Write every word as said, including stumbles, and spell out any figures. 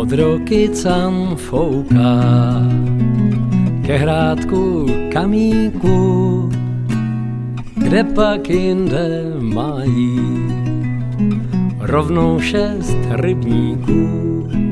od Rokycan fouká ke hrádku kamíku, kde pak jinde mají rovnou šest rybníků.